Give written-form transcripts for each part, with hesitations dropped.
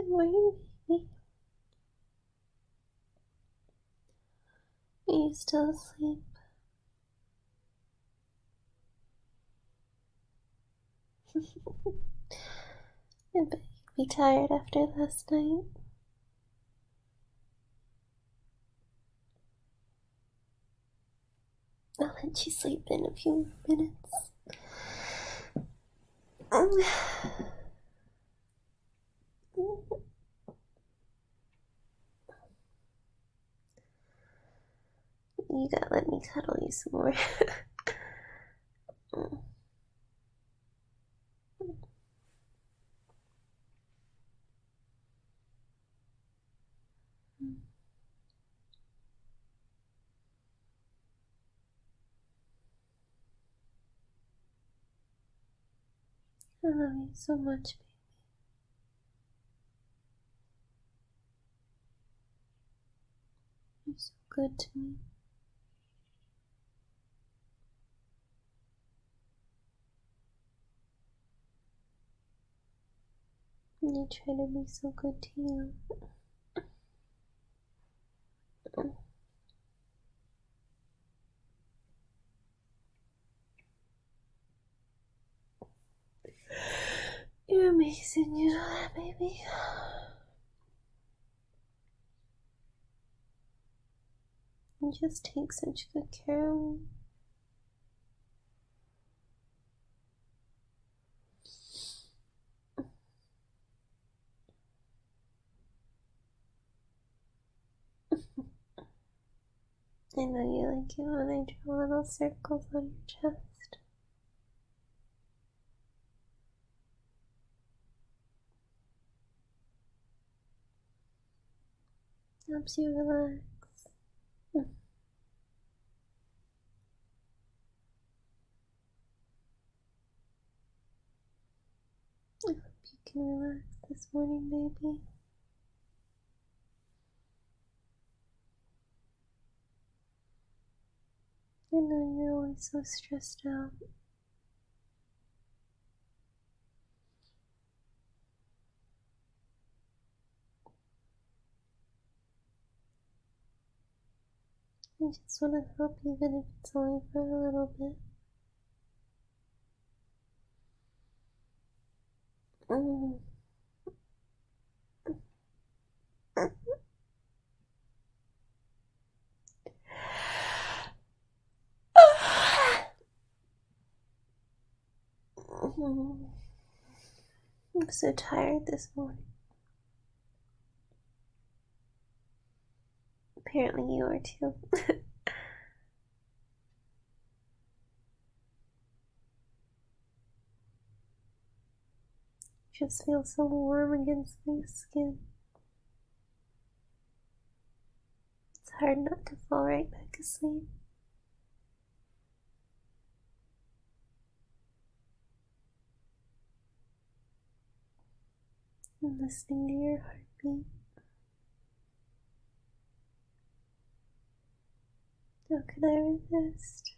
Good morning, baby. Are you still asleep? I bet you'd be tired after last night. I'll let you sleep in a few more minutes. You gotta let me cuddle you some more. I love you so much, baby. You're so good to me. And I try to be so good to you. You're amazing, you know that, baby. You just take such good care of me. I know you like it when I draw little circles on your chest. Helps you relax. I hope you can relax this morning, baby. I know you're always so stressed out. I just want to help even if it's only for a little bit. I'm so tired this morning. Apparently you are too. Just feel so warm against my skin. It's hard not to fall right back asleep. I'm listening to your heartbeat. How could I resist?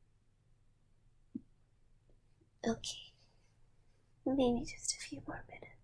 Okay, maybe just a few more minutes.